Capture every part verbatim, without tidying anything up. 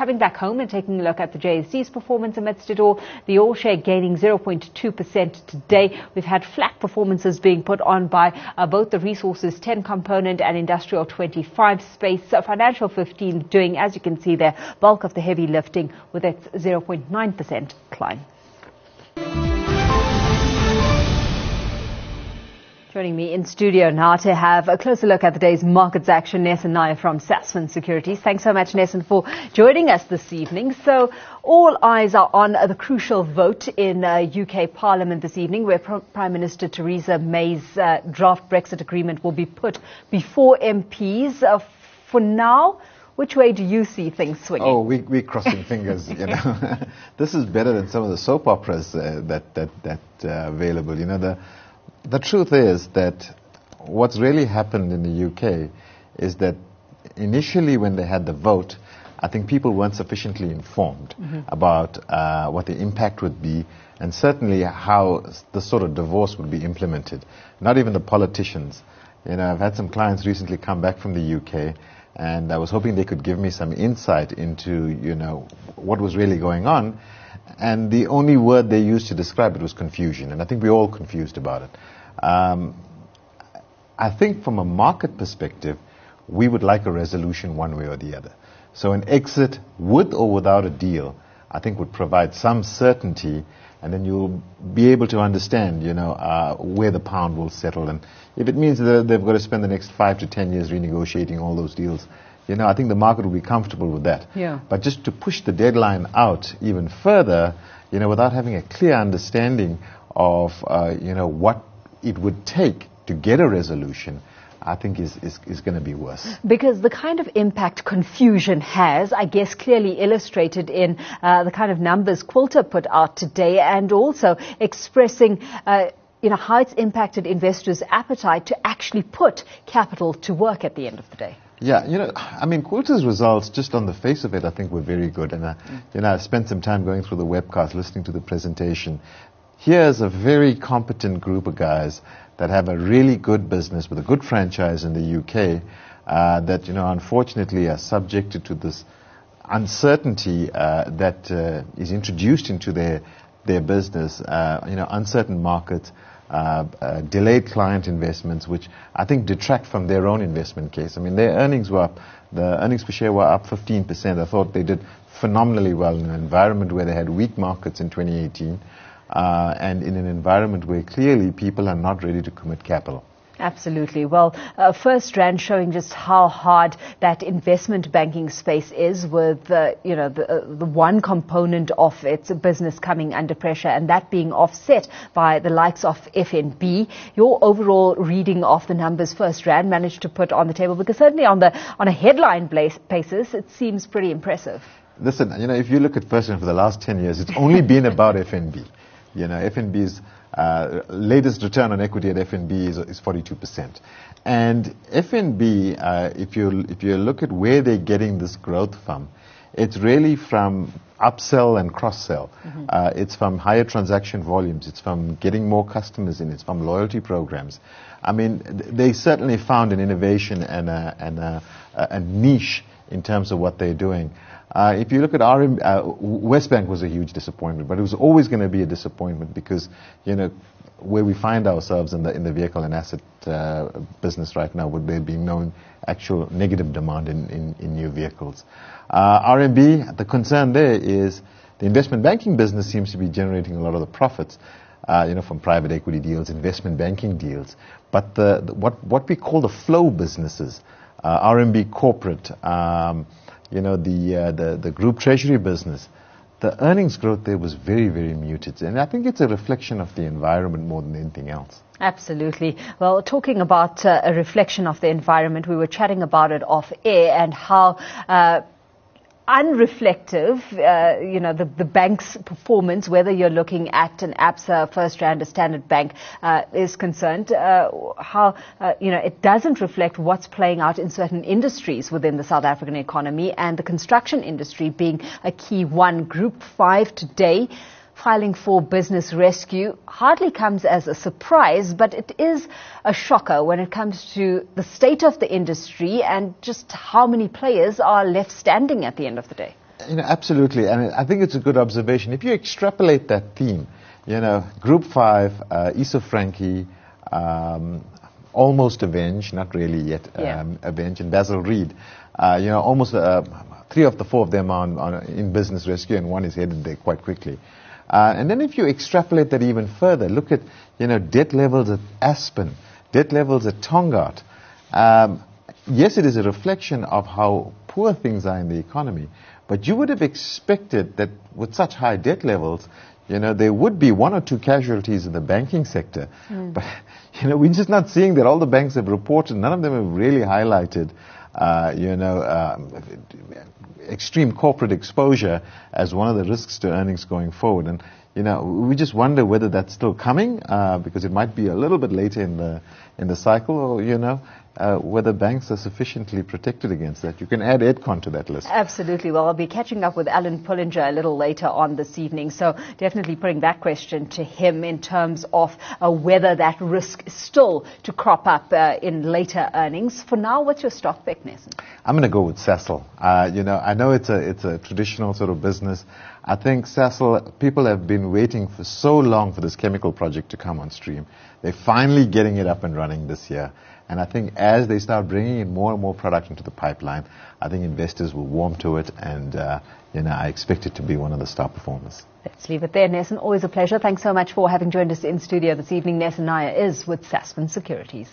coming back home and taking a look at the J S E's performance amidst it all. The All Share gaining zero point two percent today. We've had flat performances being put on by uh, both the Resources ten component and Industrial twenty-five space. So Financial fifteen doing, as you can see there, bulk of the heavy lifting with its zero point nine percent climb. Joining me in studio now to have a closer look at the day's markets action, Nesson Nair from Sasfin Securities. Thanks so much, Nesson, for joining us this evening. So all eyes are on uh, the crucial vote in uh, U K Parliament this evening, where Pro- Prime Minister Theresa May's uh, draft Brexit agreement will be put before M Ps. Uh, for now, which way do you see things swinging? Oh, we, we're crossing fingers, you know. This is better than some of the soap operas uh, that, that, that uh, available, you know. The The truth is that what's really happened in the U K is that initially when they had the vote, I think people weren't sufficiently informed mm-hmm. about uh, what the impact would be and certainly how the sort of divorce would be implemented. Not even the politicians. You know, I've had some clients recently come back from the U K and I was hoping they could give me some insight into, you know, what was really going on. And the only word they used to describe it was confusion. And I think we're all confused about it. Um, I think from a market perspective, we would like a resolution one way or the other. So an exit with or without a deal, I think would provide some certainty, and then you'll be able to understand, you know, uh, where the pound will settle. And if it means that they've got to spend the next five to ten years renegotiating all those deals, you know, I think the market will be comfortable with that. Yeah. But just to push the deadline out even further, you know, without having a clear understanding of, uh, you know, what it would take to get a resolution, I think is, is, is going to be worse. Because the kind of impact confusion has, I guess, clearly illustrated in uh, the kind of numbers Quilter put out today, and also expressing uh, you know, how it's impacted investors' appetite to actually put capital to work at the end of the day. Yeah, you know, I mean, Quilter's results, just on the face of it, I think were very good. And, uh, mm. you know, I spent some time going through the webcast, listening to the presentation. Here's a very competent group of guys that have a really good business with a good franchise in the U K uh, that, you know, unfortunately are subjected to this uncertainty uh, that uh, is introduced into their, their business, uh, you know, uncertain markets. Uh, uh, delayed client investments, which I think detract from their own investment case. I mean, their earnings were up, the earnings per share were up fifteen percent. I thought they did phenomenally well in an environment where they had weak markets in twenty eighteen uh, and in an environment where clearly people are not ready to commit capital. Absolutely. Well, uh, FirstRand showing just how hard that investment banking space is, with uh, you know the, uh, the one component of its business coming under pressure, and that being offset by the likes of F N B. Your overall reading of the numbers FirstRand managed to put on the table, because certainly on the on a headline basis, it seems pretty impressive. Listen, you know, if you look at FirstRand for the last ten years, it's only been about F N B. You know, F N B's Uh, latest return on equity at F N B is, is forty-two percent. And F N B, uh, if you if you look at where they're getting this growth from, it's really from upsell and cross-sell. Mm-hmm. Uh, it's from higher transaction volumes. It's from getting more customers in. It's from loyalty programs. I mean, th- they certainly found an innovation and a, and a, a niche in terms of what they're doing. Uh, if you look at R M B, uh, Westbank was a huge disappointment, but it was always going to be a disappointment because, you know, where we find ourselves in the in the vehicle and asset uh, business right now, would there be no actual negative demand in, in, in new vehicles. Uh, R M B, the concern there is the investment banking business seems to be generating a lot of the profits, uh, you know, from private equity deals, investment banking deals. But the, the what what we call the flow businesses, uh, R M B corporate, um, you know, the, uh, the the group treasury business, the earnings growth there was very, very muted. And I think it's a reflection of the environment more than anything else. Absolutely. Well, talking about uh, a reflection of the environment, we were chatting about it off air and how uh, unreflective, uh, you know, the, the bank's performance, whether you're looking at an ABSA, FirstRand, a Standard Bank, uh, is concerned, uh, how, uh, you know, it doesn't reflect what's playing out in certain industries within the South African economy, and the construction industry being a key one. Group five today, filing for business rescue, hardly comes as a surprise, but it is a shocker when it comes to the state of the industry and just how many players are left standing at the end of the day. You know, absolutely, and I think it's a good observation. If you extrapolate that theme, you know, Group five, uh, Issa Frankie, um, almost avenged, not really yet um, yeah. avenged, and Basil Reid, uh, you know, almost uh, three of the four of them are on, on, in business rescue, and one is headed there quite quickly. Uh, and then if you extrapolate that even further, look at, you know, debt levels at Aspen, debt levels at Tongaat. Um, yes, it is a reflection of how poor things are in the economy, but you would have expected that with such high debt levels, you know, there would be one or two casualties in the banking sector. Mm. But, you know, we're just not seeing that. All the banks have reported, none of them have really highlighted, uh, you know, um, extreme corporate exposure as one of the risks to earnings going forward. And, you know, we just wonder whether that's still coming, uh, because it might be a little bit later in the in the cycle, or, you know, uh, whether banks are sufficiently protected against that. You can add Edcon to that list. Absolutely. Well, I'll be catching up with Alan Pullinger a little later on this evening, so definitely putting that question to him in terms of uh, whether that risk is still to crop up uh, in later earnings. For now, what's your stock pick, Nelson? I'm going to go with Sasol. Uh, you know, I know it's a it's a traditional sort of business. I think Sasol, people have been waiting for so long for this chemical project to come on stream. They're finally getting it up and running this year. And I think as they start bringing in more and more product into the pipeline, I think investors will warm to it, and uh, you know, I expect it to be one of the star performers. Let's leave it there, Nelson. Always a pleasure. Thanks so much for having joined us in studio this evening. Nelson Nair is with Sasfin Securities.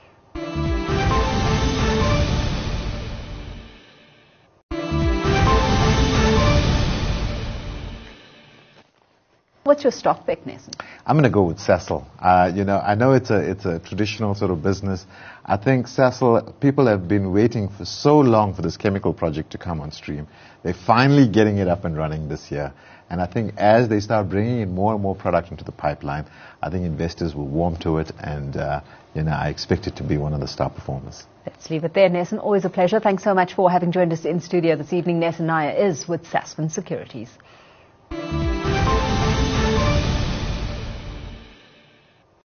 What's your stock pick, Nelson? I'm going to go with Sasol. Uh, you know, I know it's a it's a traditional sort of business. I think Sasol, people have been waiting for so long for this chemical project to come on stream. They're finally getting it up and running this year. And I think as they start bringing in more and more product into the pipeline, I think investors will warm to it, and uh, you know, I expect it to be one of the star performers. Let's leave it there, Nelson. Always a pleasure. Thanks so much for having joined us in studio this evening. Nelson Nair is with Sasfin Securities.